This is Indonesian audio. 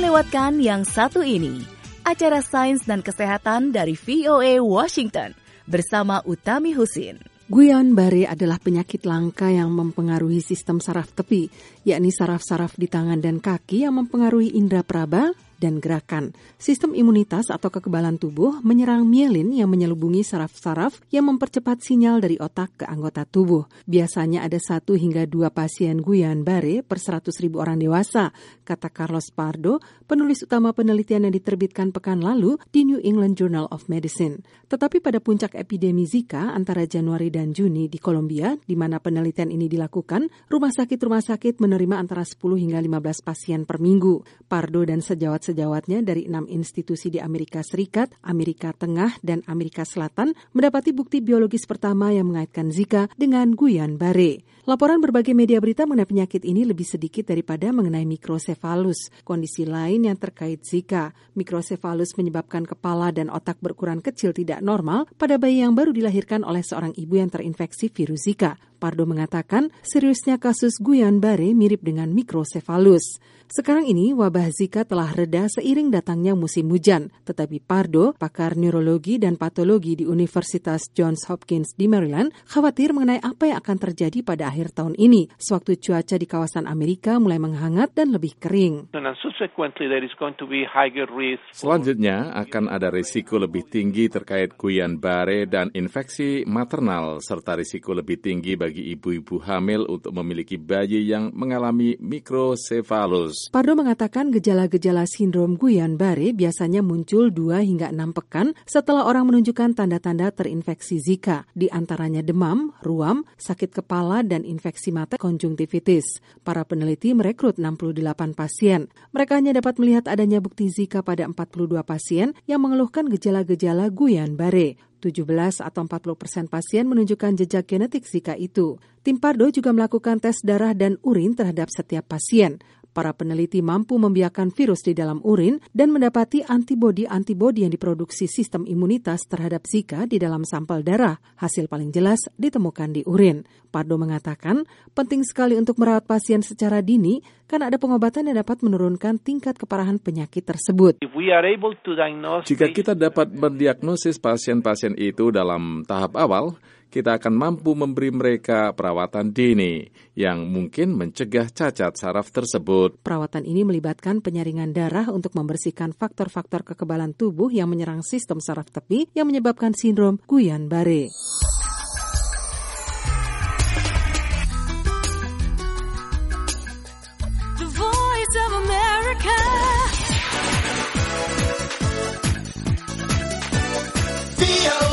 lewatkan yang satu ini, acara sains dan kesehatan dari VOA Washington bersama Utami Husin. Guillain-Barré adalah penyakit langka yang mempengaruhi sistem saraf tepi, yakni saraf-saraf di tangan dan kaki yang mempengaruhi indera peraba dan gerakan. Sistem imunitas atau kekebalan tubuh menyerang mielin yang menyelubungi saraf-saraf yang mempercepat sinyal dari otak ke anggota tubuh. Biasanya ada 1 hingga 2 pasien Guillain-Barré per 100.000 orang dewasa, kata Carlos Pardo, penulis utama penelitian yang diterbitkan pekan lalu di New England Journal of Medicine. Tetapi pada puncak epidemi Zika antara Januari dan Juni di Kolombia, di mana penelitian ini dilakukan, rumah sakit menerima antara 10 hingga 15 pasien per minggu. Pardo dan sejawatnya dari 6 institusi di Amerika Serikat, Amerika Tengah, dan Amerika Selatan mendapati bukti biologis pertama yang mengaitkan Zika dengan Guillain-Barré. Laporan berbagai media berita mengenai penyakit ini lebih sedikit daripada mengenai mikrosefalus, kondisi lain yang terkait Zika. Mikrosefalus menyebabkan kepala dan otak berukuran kecil tidak normal pada bayi yang baru dilahirkan oleh seorang ibu yang terinfeksi virus Zika. Pardo mengatakan seriusnya kasus Guillain-Barré mirip dengan mikrosefalus. Sekarang ini wabah Zika telah reda seiring datangnya musim hujan. Tetapi Pardo, pakar neurologi dan patologi di Universitas Johns Hopkins di Maryland, khawatir mengenai apa yang akan terjadi pada akhir tahun ini, sewaktu cuaca di kawasan Amerika mulai menghangat dan lebih kering. Selanjutnya akan ada risiko lebih tinggi terkait Guillain-Barré dan infeksi maternal, serta risiko lebih tinggi bagi ibu-ibu hamil untuk memiliki bayi yang mengalami mikrosefalus. Pardo mengatakan gejala-gejala sindrom Guillain-Barré biasanya muncul 2 hingga 6 pekan setelah orang menunjukkan tanda-tanda terinfeksi Zika, di antaranya demam, ruam, sakit kepala, dan infeksi mata konjungtivitis. Para peneliti merekrut 68 pasien. Mereka hanya dapat melihat adanya bukti Zika pada 42 pasien yang mengeluhkan gejala-gejala Guillain-Barré. 17 atau 40% pasien menunjukkan jejak genetik Zika itu. Tim Pardo juga melakukan tes darah dan urin terhadap setiap pasien. Para peneliti mampu membiarkan virus di dalam urin dan mendapati antibodi-antibodi yang diproduksi sistem imunitas terhadap Zika di dalam sampel darah. Hasil paling jelas ditemukan di urin. Pardo mengatakan penting sekali untuk merawat pasien secara dini karena ada pengobatan yang dapat menurunkan tingkat keparahan penyakit tersebut. Jika kita dapat mendiagnosis pasien-pasien itu dalam tahap awal, kita akan mampu memberi mereka perawatan dini yang mungkin mencegah cacat saraf tersebut. Perawatan ini melibatkan penyaringan darah untuk membersihkan faktor-faktor kekebalan tubuh yang menyerang sistem saraf tepi yang menyebabkan sindrom Guillain-Barré. The Voice of America. VOA.